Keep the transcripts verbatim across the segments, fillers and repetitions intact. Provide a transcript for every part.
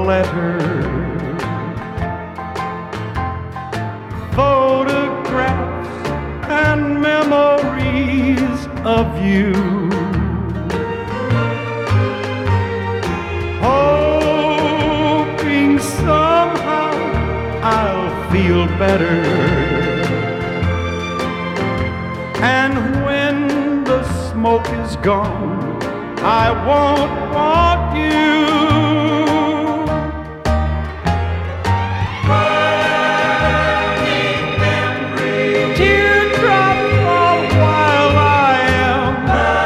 letter, photographs and memories of you, hoping somehow I'll feel better. And when the smoke is gone, I won't want you. Burning memories, teardrops fall while I am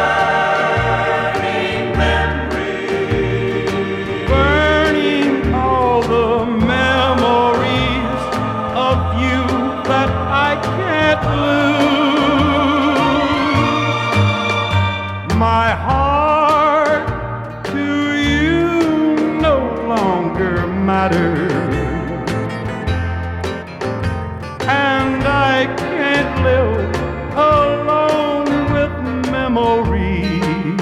burning memories, burning all the memories of you that I can't lose. My heart matter, and I can't live alone with memories.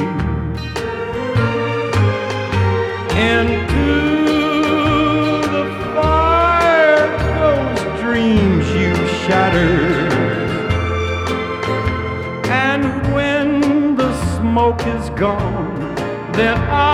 Into the fire those dreams you shattered, and when the smoke is gone, then I